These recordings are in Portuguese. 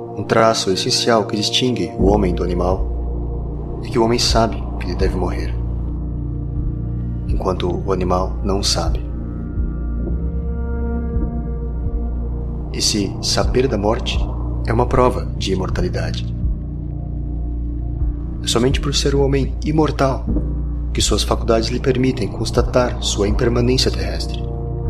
Um traço essencial que distingue o homem do animal é que o homem sabe que ele deve morrer, enquanto o animal não sabe. Esse saber da morte é uma prova de imortalidade. É somente por ser um homem imortal que suas faculdades lhe permitem constatar sua impermanência terrestre.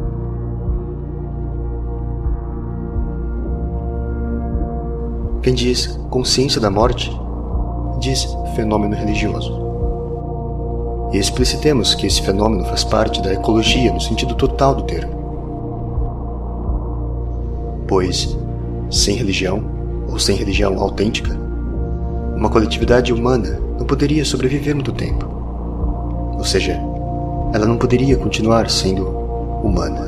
Quem diz consciência da morte, diz fenômeno religioso. E explicitemos que esse fenômeno faz parte da ecologia no sentido total do termo. Pois, sem religião, ou sem religião autêntica, uma coletividade humana não poderia sobreviver muito tempo. Ou seja, ela não poderia continuar sendo humana.